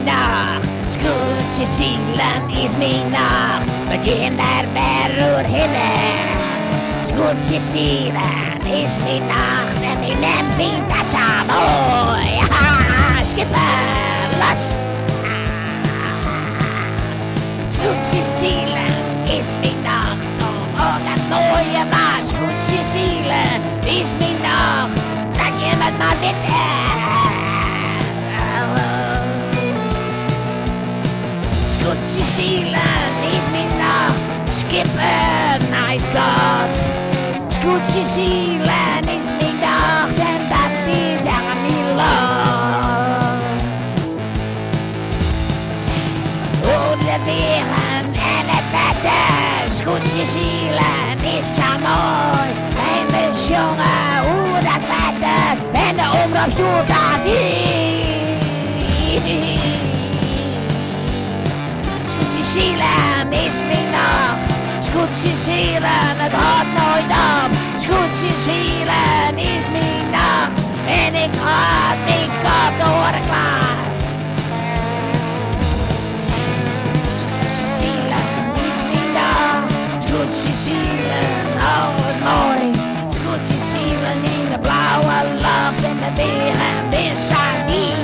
nacht. Scootje zielen is mijn nacht. Begin daar weer door hinnen. Scootje zielen is mijn nacht. En mijn naam vindt dat zo mooi. Schipper, los. Scootje zielen is mijn nacht. Oh, dat mooie was. Scootje zielen is mijn nacht. Dat je het maar weet. Scootje zielen is mijn nacht. Skipper, night God. Scootje zielen is mijn nacht. En dat is echt mijn lach. Oh, de beren en het wetten. Scootje zielen is zo mooi. En de jongen, hoe dat wetten. En de omroepstoel dat Scootje zielen is mijn nacht. Scootje zielen, het houdt nooit op. Scootje zielen is mijn nacht. En ik had mijn kop door de klas. Scootje zielen is mijn nacht. Scootje zielen, oh wat mooi. Scootje zielen in de blauwe lucht. En de beren zijn hier.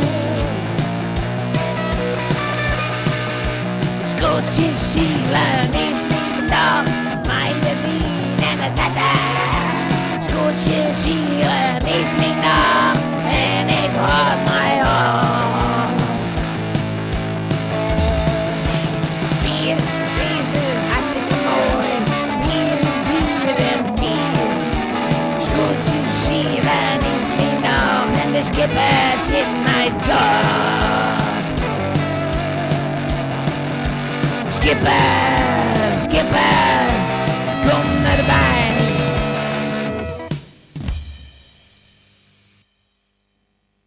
Scootje zielen is mijn nacht. Mijn de wien en het wetten. Scootje zielen is mijn nacht. En ik houd mij op. Bier is hartstikke mooi. Bier is bier en bier. Scootje zielen is mijn nacht. En de skipper zit mij God. Skipper, skipper.